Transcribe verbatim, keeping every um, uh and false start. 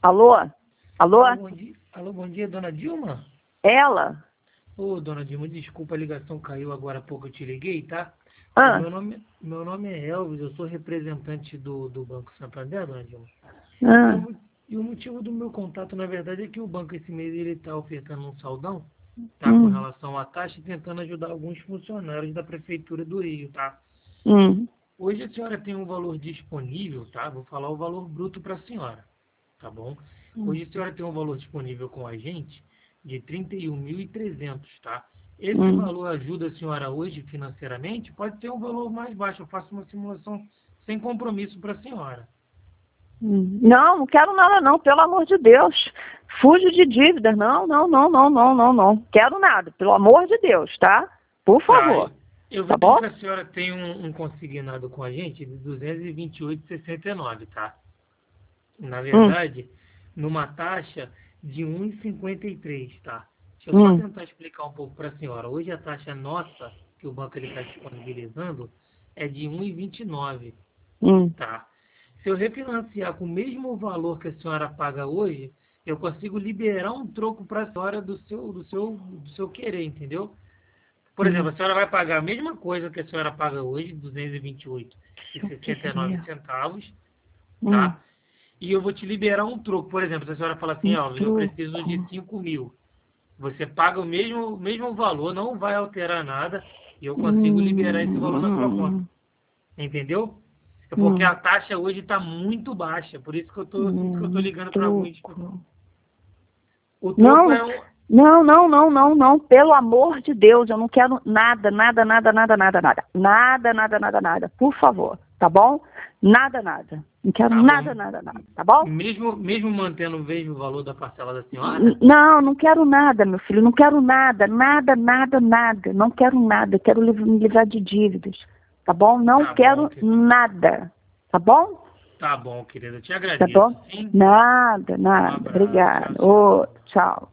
Alô? Alô? Alô, bom dia, Alô, bom dia, dona Dilma? Ela? Ô, dona Dilma, desculpa, a ligação caiu agora há pouco, eu te liguei, tá? O Ah, meu nome, meu nome é Elvis, eu sou representante do, do Banco Santander, dona Dilma. E o, ah, mo- e o motivo do meu contato, na verdade, é que o banco esse mês ele está ofertando um saldão, tá? Com hum, relação à taxa e tentando ajudar alguns funcionários da Prefeitura do Rio, tá? hum, Hoje a senhora tem um valor disponível, tá? Vou falar o valor bruto para a senhora, tá bom? hum, Hoje a senhora tem um valor disponível com a gente de trinta e um mil e trezentos, tá? Esse hum, valor ajuda a senhora hoje financeiramente? Pode ter um valor mais baixo, eu faço uma simulação sem compromisso para a senhora. hum. Não, não quero nada não, pelo amor de Deus. Fujo de dívidas. Não, não, não, não, não, não, não. Quero nada, pelo amor de Deus, tá? Por Tá, favor, eu, eu tá vejo bom? que a senhora tem um, um consignado com a gente de duzentos e vinte e oito vírgula sessenta e nove, tá? Na Hum, verdade, numa taxa de um vírgula cinquenta e três, tá? Deixa eu só hum, tentar explicar um pouco para a senhora. Hoje a taxa nossa, que o banco está disponibilizando, é de um vírgula vinte e nove, hum. tá? Se eu refinanciar com o mesmo valor que a senhora paga hoje, eu consigo liberar um troco para a senhora do seu, do, seu, do seu querer, entendeu? Por exemplo, Hum. a senhora vai pagar a mesma coisa que a senhora paga hoje, duzentos e vinte e oito Se eu vírgula sessenta e nove querer. centavos, Hum, tá? E eu vou te liberar um troco. Por exemplo, se a senhora fala assim, um Alves, eu preciso de troco. cinco mil. Você paga o mesmo, mesmo valor, não vai alterar nada, e eu consigo liberar esse valor na sua conta. Hum, Entendeu? É porque hum, a taxa hoje está muito baixa, por isso que eu tô, por isso que eu tô hum, ligando para alguns. troco. O troco Não, é um. não, não, não, não, não. Pelo amor de Deus, eu não quero nada, nada, nada, nada, nada, nada. Nada, nada, nada, nada. Por favor, tá bom? Nada, nada. Não quero Tá nada, bom. nada, nada, tá bom? Mesmo, mesmo mantendo o mesmo valor da parcela da N- senhora? Não, não quero nada, meu filho. Não quero nada, nada, nada, nada. Não quero nada. Quero liv- me livrar de dívidas, tá bom? Não Tá bom, quero querido. nada, tá bom? Tá bom, querido. Eu te Tá agradeço, bom? sim? Nada, Um nada. abraço. Obrigada. Tchau, Ô, tchau. tchau.